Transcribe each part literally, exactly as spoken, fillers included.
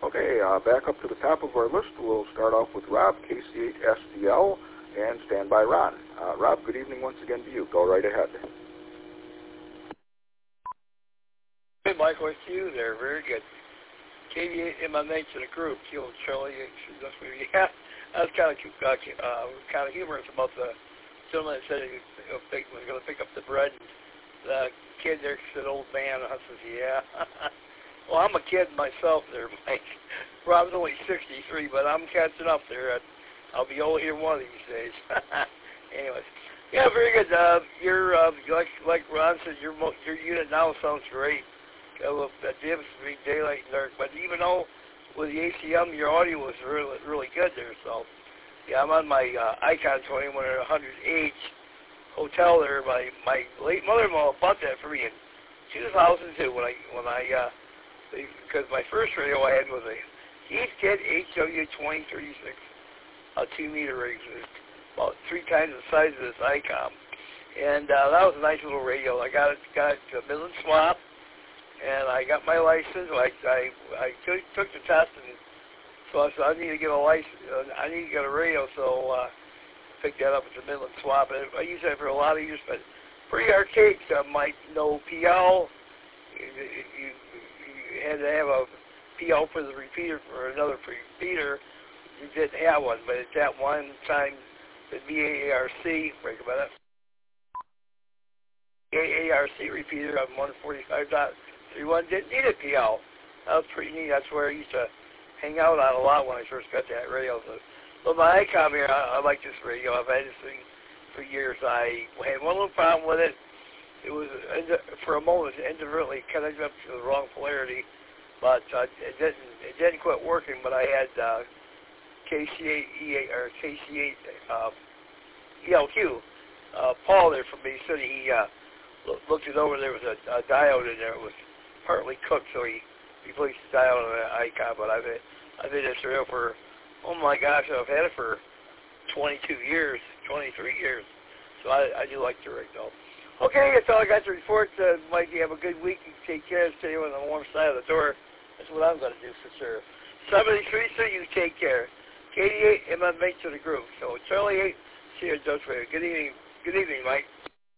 Okay, uh, back up to the top of our list. We'll start off with Rob, K C eight S D L, and stand by Ron. Uh, Rob, good evening once again to you. Go right ahead. Hey, Mike, with you there. Very good. K D eight M M H to the group. Kilo Charlie. That's what we yeah. That was kind of uh, uh, kind of humorous about the gentleman that said he was going to pick up the bread. And the kid there said, "Old man." I says, "Yeah." Well, I'm a kid myself there, Mike. Rob's only sixty-three, but I'm catching up there. I'll be old here one of these days. Anyways, yeah, very good. Uh, your uh, like like Ron said, your your unit now sounds great. Uh, well, the difference between daylight and dark, but even though with the A C M, your audio was really really good there. So, yeah, I'm on my uh, Icon twenty-one hundred H hotel there. My my late mother-in-law bought that for me in two thousand two when I when I uh, because my first radio I had was a Heathkit H W twenty thirty-six, a two meter rig, about three times the size of this ICOM, and uh, that was a nice little radio. I got it got it to Midland Swap. And I got my license. I I, I took, took the test, and so I said I need to get a license. Uh, I need to get a radio, so uh, picked that up at the Midland Swap. And I used that for a lot of years, but pretty archaic. Uh, might know P L. You, you, you had to have a P L for the repeater for another repeater. You didn't have one, but at that one time, the B A R C. Break about it. A A R C repeater on one forty-five dot three one didn't need a P L. That was pretty neat. That's where I used to hang out on a lot when I first got that radio. So, so my ICOM here, I, I like this radio. I've had this thing for years. I had one little problem with it. It was, for a moment, it inadvertently connected up to the wrong polarity, but uh, it didn't it didn't quit working. But I had uh, K C eight E A or K C eight uh, E L Q. Uh, Paul there from Bay City, he uh, looked it over. There was a, a diode in there. It was partly cooked, so he replaced the diode on the ICOM. But I've had, I've had this radio for, oh my gosh, I've had it for twenty-two years, twenty-three years. So I, I do like the radio. Okay, that's all I got to report. Uh, Mike, you have a good week. You take care. Stay on the warm side of the door. That's what I'm going to do for sure. seventy-three, so you take care. K D eight M M H to the group. So Charlie eight, see you, Dutch Radio. Good evening. Good evening, Mike.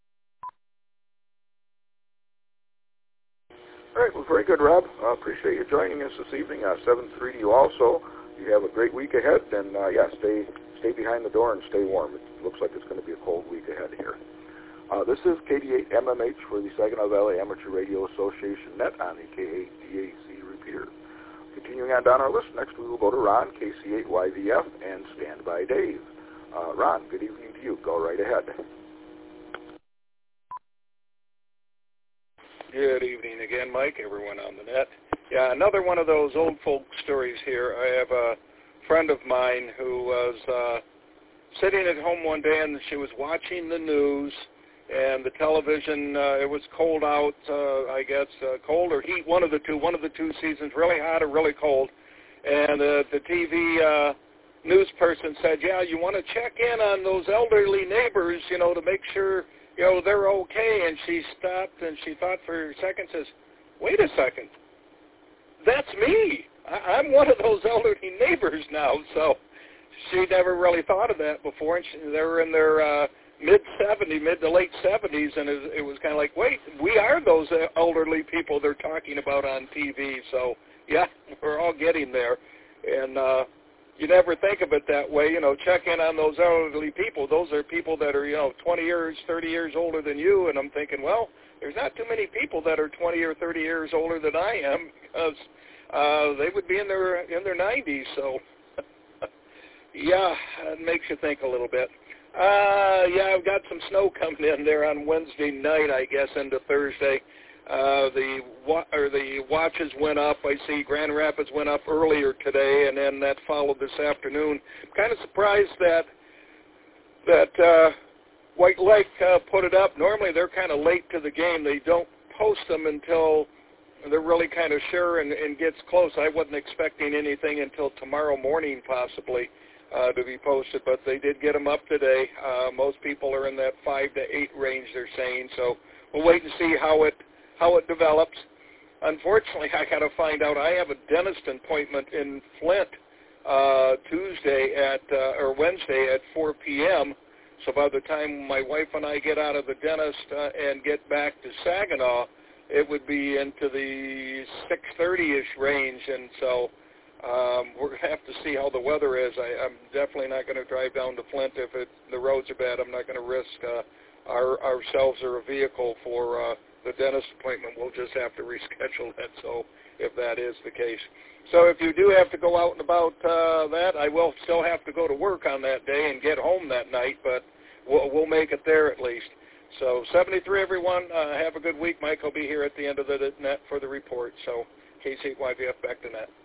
All right, well, very good, Rob. I uh, appreciate you joining us this evening. Uh, seven three to you also. You have a great week ahead, and uh, yeah, stay stay behind the door and stay warm. It looks like it's going to be a cold week ahead here. Uh, this is K D eight M M H for the Saginaw Valley Amateur Radio Association net on the K eight D A C repeater. Continuing on down our list, next we will go to Ron, K C eight Y V F, and Stand By Dave. Uh, Ron, good evening to you. Go right ahead. Good evening again, Mike, everyone on the net. Yeah, another one of those old folk stories here. I have a friend of mine who was uh, sitting at home one day, and she was watching the news, and the television, uh, it was cold out, uh, I guess, uh, cold or heat, one of the two, one of the two seasons, really hot or really cold. And uh, the T V uh, news person said, yeah, you want to check in on those elderly neighbors, you know, to make sure, you know, they're okay. And she stopped and she thought for a second, says, wait a second, that's me. I- I'm one of those elderly neighbors now. So she never really thought of that before. And she, they were in their uh, mid seventies, mid to late seventies, and it, it was kind of like, wait, we are those elderly people they're talking about on T V. So, yeah, we're all getting there. And uh, you never think of it that way, you know, check in on those elderly people. Those are people that are, you know, twenty years, thirty years older than you, and I'm thinking, well, there's not too many people that are twenty or thirty years older than I am, because uh, they would be in their in their nineties, so yeah, it makes you think a little bit. Uh, yeah, I've got some snow coming in there on Wednesday night, I guess, into Thursday. Uh, the wa- or the watches went up. I see Grand Rapids went up earlier today, and then that followed this afternoon. I'm kind of surprised that that uh, White Lake uh, put it up. Normally they're kind of late to the game. They don't post them until they're really kind of sure and, and gets close. I wasn't expecting anything until tomorrow morning possibly uh, to be posted, but they did get them up today. Uh, most people are in that five to eight range, they're saying. So we'll wait and see how it how it develops. unfortunately, I got to find out I have a dentist appointment in Flint uh, Tuesday at uh, or Wednesday at four p.m. So by the time my wife and I get out of the dentist uh, and get back to Saginaw, it would be into the six thirty-ish range, and so um, we're going to have to see how the weather is. I, I'm definitely not going to drive down to Flint if it, the roads are bad. I'm not going to risk uh, our, ourselves or a vehicle for uh, the dentist appointment. We'll just have to reschedule that, so if that is the case. So if you do have to go out and about uh, that, I will still have to go to work on that day and get home that night, but we'll, we'll make it there at least. So seventy-three, everyone, uh, have a good week. Mike will be here at the end of the net for the report. So K C Y V F back to net.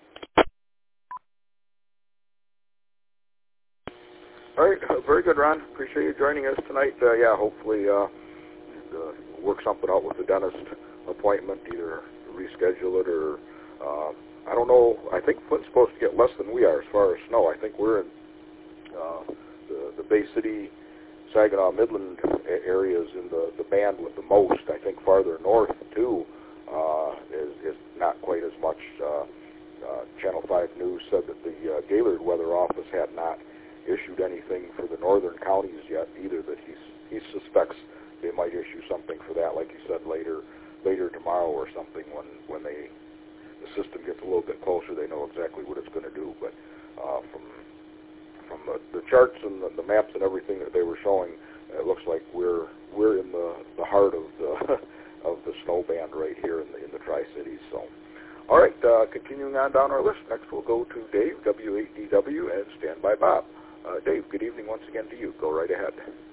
All right, very good, Ron. Appreciate you joining us tonight. Uh, yeah, hopefully uh, uh, work something out with the dentist appointment, either reschedule it or, uh, I don't know, I think Flint's supposed to get less than we are as far as snow. I think we're in uh, the, the Bay City, Saginaw, Midland areas in the, the band with the most. I think farther north, too, uh, is, is not quite as much. Uh, uh, Channel five News said that the uh, Gaylord Weather Office had not issued anything for the northern counties yet either, that he's, he suspects they might issue something for that, like you said, later later tomorrow or something when, when they the system gets a little bit closer. They know exactly what it's going to do. But uh, from from the, the charts and the, the maps and everything that they were showing, it looks like we're we're in the, the heart of the of the snow band right here in the in the Tri-Cities. So, all right, uh, continuing on down our list. Next, we'll go to Dave, W eight D W, and Standby Bob. Uh, Dave, good evening once again to you. Go right ahead.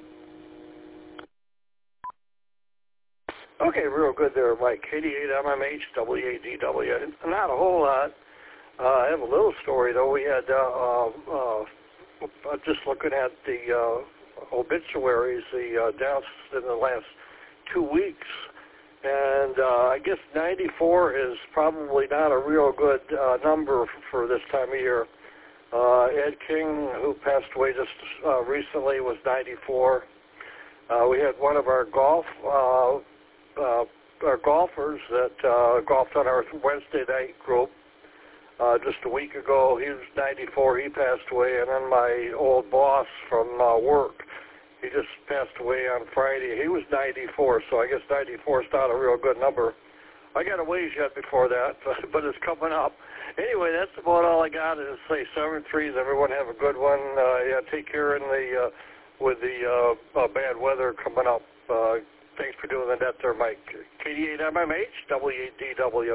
Okay, real good there, Mike. K D eight M M H, W eight D W. Not a whole lot. Uh, I have a little story, though. We had, uh, uh, just looking at the uh, obituaries, the uh, deaths in the last two weeks, and uh, I guess ninety-four is probably not a real good uh, number for this time of year. Uh, Ed King, who passed away just uh, recently, was ninety-four. Uh, we had one of our golf uh, uh, our golfers that uh, golfed on our Wednesday night group uh, just a week ago. He was ninety-four. He passed away. And then my old boss from uh, work, he just passed away on Friday. He was ninety-four, so I guess ninety-four is not a real good number. I got a ways yet before that, but it's coming up. Anyway, that's about all I got is say seven threes. Everyone have a good one. Uh, yeah, take care in the uh, with the uh, uh, bad weather coming up. Uh, thanks for doing that there, Mike. K D eight M M H, W eight D W.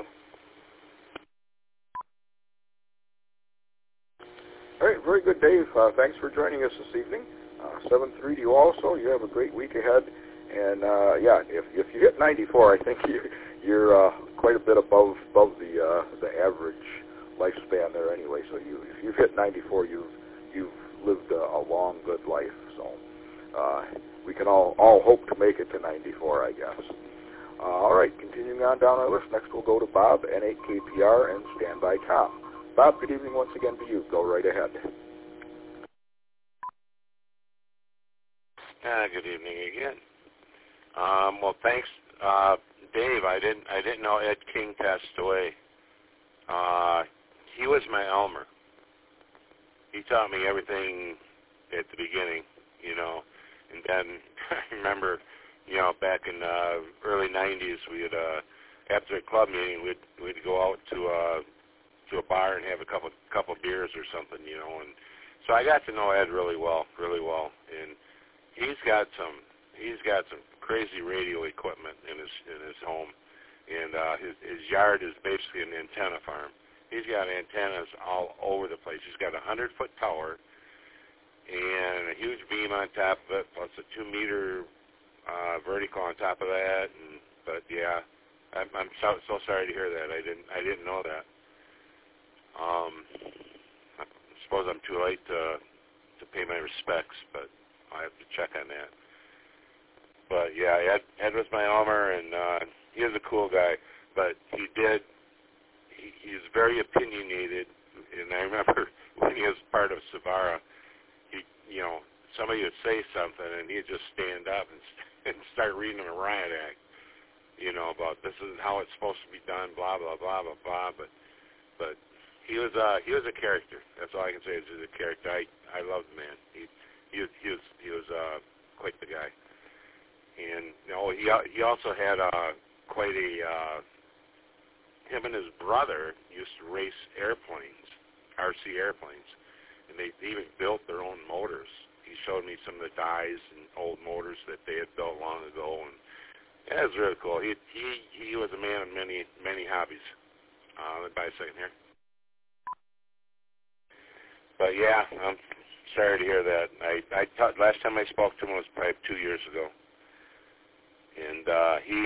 All right, very good, Dave. Uh, thanks for joining us this evening. Uh, seven three to you also. You have a great week ahead. And, uh, yeah, if if you hit ninety-four, I think you're, you're uh, quite a bit above above the uh, the average lifespan there anyway. So you, if you've hit ninety-four, you've you've lived a, a long, good life. So uh, we can all, all hope to make it to ninety-four, I guess. Uh, all right, continuing on down our list. Next we'll go to Bob, N eight K P R, and Standby Tom. Bob, good evening once again to you. Go right ahead. Uh, good evening again. Um, well, thanks, uh, Dave. I didn't I didn't know Ed King passed away. Uh, he was my Elmer. He taught me everything at the beginning, you know. And then I remember, you know, back in the uh, early nineties, we'd uh, after a club meeting, we'd we'd go out to uh, to a bar and have a couple couple beers or something, you know. And so I got to know Ed really well, really well. And he's got some he's got some crazy radio equipment in his in his home, and uh, his his yard is basically an antenna farm. He's got antennas all over the place. He's got a hundred foot tower and a huge beam on top of it, plus a two meter uh, vertical on top of that. And but yeah, I'm, I'm so so sorry to hear that. I didn't I didn't know that. Um, I suppose I'm too late to to pay my respects, but I have to check on that. But yeah, Ed, Ed was my Elmer, and uh, he is a cool guy. But he did, he, he's very opinionated. And I remember when he was part of Savara, he, you know, somebody would say something, and he'd just stand up and, and start reading him a riot act. you know, about this is how it's supposed to be done, blah blah blah blah blah. But but he was uh, he was a character. That's all I can say is he's a character. I I loved the man. He he was he was he was uh, quite the guy. And you know, he he also had uh, quite a uh, him and his brother used to race airplanes, R C airplanes, and they even built their own motors. He showed me some of the dies and old motors that they had built long ago, and yeah, it was really cool. He he he was a man of many many hobbies. Uh, let me buy a second here. But yeah, I'm sorry to hear that. I I t- last time I spoke to him was probably two years ago, and uh, he.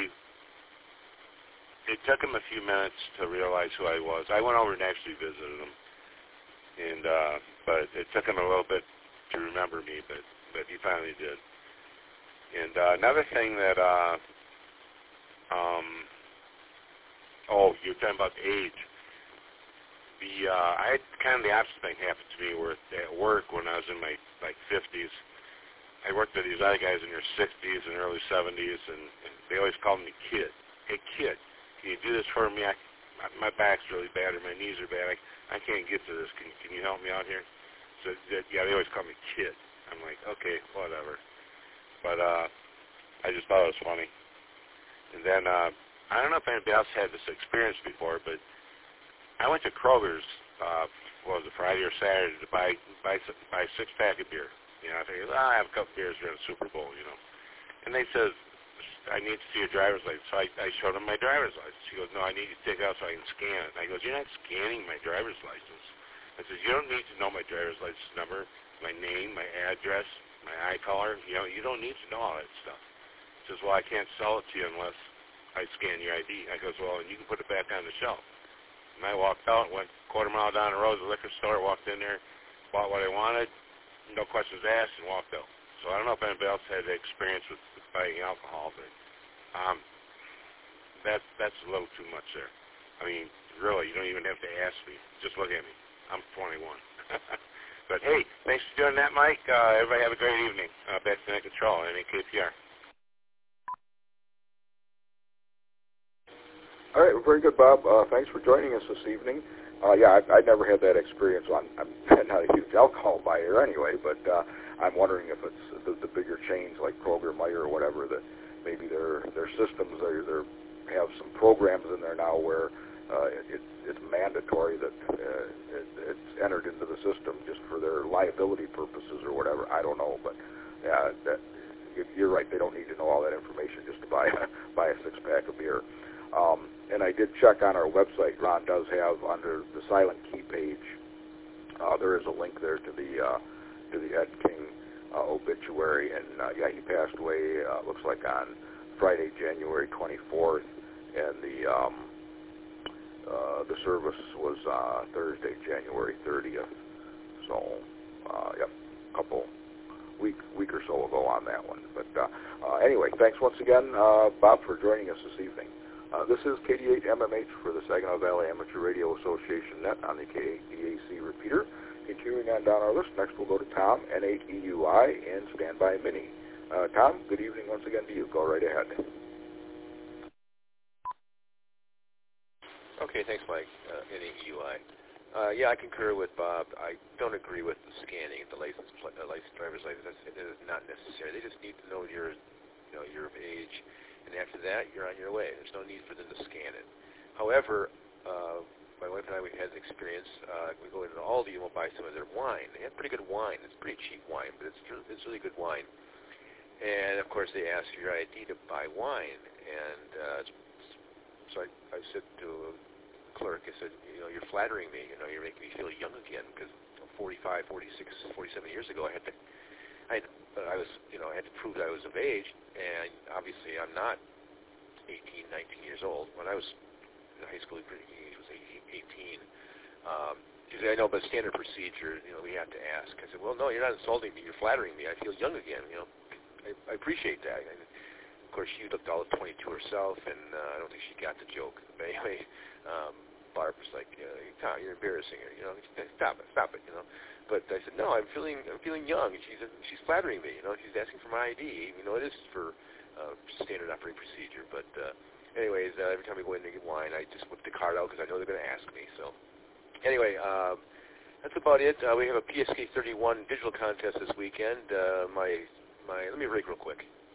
It took him a few minutes to realize who I was. I went over and actually visited him, and uh, but it took him a little bit to remember me, but but he finally did. And uh, another thing that, uh, um, oh, you're talking about the age. The uh, I had kind of the opposite thing happen to me where at work when I was in my like fifties. I worked with these other guys in their sixties and early seventies, and, and they always called me kid. Hey, kid, can you do this for me? I, my, my back's really bad or my knees are bad. I, I can't get to this. Can, can you help me out here? So, yeah, they always call me kid. I'm like, okay, whatever. But uh, I just thought it was funny. And then, uh, I don't know if anybody else had this experience before, but I went to Kroger's, uh, what was it, Friday or Saturday, to buy buy, buy a six-pack of beer. You know, I figured, oh, I have a couple beers during the Super Bowl, you know. And they said, I need to see your driver's license. So I, I showed them my driver's license. She goes, no, I need you to take it out so I can scan it. And I goes, you're not scanning my driver's license. I said, you don't need to know my driver's license number, my name, my address, my eye color. You know, you don't need to know all that stuff. She says, well, I can't sell it to you unless I scan your I D. I goes, well, and you can put it back on the shelf. And I walked out, went a quarter mile down the road to the liquor store, walked in there, bought what I wanted, no questions asked, and walked out. So I don't know if anybody else had the experience with, with buying alcohol, but um, that, that's a little too much there. I mean, really, you don't even have to ask me. Just look at me. I'm twenty-one. But, hey, thanks for doing that, Mike. Uh, everybody have a great evening. Uh, back to Net Control, N A K P R. All right, well, very good, Bob. Uh, thanks for joining us this evening. Uh, yeah, I, I never had that experience. On, I'm not a huge alcohol buyer anyway, but uh, I'm wondering if it's the, the bigger chains like Kroger, Meijer, or whatever, that maybe their their systems are they have some programs in there now where uh, it, it's mandatory that uh, it, it's entered into the system just for their liability purposes or whatever. I don't know, but yeah, that, you're right. They don't need to know all that information just to buy buy a six pack of beer. Um, and I did check on our website. Ron does have under the Silent Key page. Uh, there is a link there to the uh, to the Ed King uh, obituary, and uh, yeah, he passed away. Uh, looks like on Friday, January twenty-fourth, and the um, uh, the service was uh, Thursday, January thirtieth. So, uh, yep, a couple week week or so ago on that one. But uh, uh, anyway, thanks once again, uh, Bob, for joining us this evening. Uh, this is K D eight M M H for the Saginaw Valley Amateur Radio Association Net on the K D A C repeater. Continuing on down our list, next we'll go to Tom, N eight E U I, and Standby Mini. Uh, Tom, good evening once again to you. Go right ahead. Okay, thanks, Mike. Uh, N eight E U I. Uh, yeah, I concur with Bob. I don't agree with the scanning at the license, uh, license driver's license. That's, it is not necessary. They just need to know your, you know, your age. And after that, you're on your way. There's no need for them to scan it. However, uh, my wife and I, we've had an experience. Uh, we go into Aldi and we'll buy some of their wine. They have pretty good wine. It's pretty cheap wine, but it's it's really good wine. And, of course, they ask for your I D to buy wine. And uh, so I, I said to a clerk, I said, you know, you're flattering me. You know, you're making me feel young again because forty-five, forty-six, forty-seven years ago, I had to I, I was, you know, I had to prove that I was of age, and obviously I'm not eighteen, nineteen years old. When I was in high school, he was eighteen. Um, he said, I know, but standard procedure, you know, we have to ask. I said, well, no, you're not insulting me. You're flattering me. I feel young again, you know. I, I appreciate that. And, of course, she looked all at twenty-two herself, and uh, I don't think she got the joke. But anyway, um, Barb was like, uh, Tom, you're embarrassing her, you know. Stop it, stop it, you know. But I said, no, I'm feeling I'm feeling young. She's she's flattering me, you know. She's asking for my I D. You know, it is for uh, standard operating procedure. But uh, anyways, uh, every time we go in to get wine, I just whip the card out because I know they're going to ask me. So anyway, uh, that's about it. Uh, we have a P S K thirty-one digital contest this weekend. Uh, my my let me rake real quick.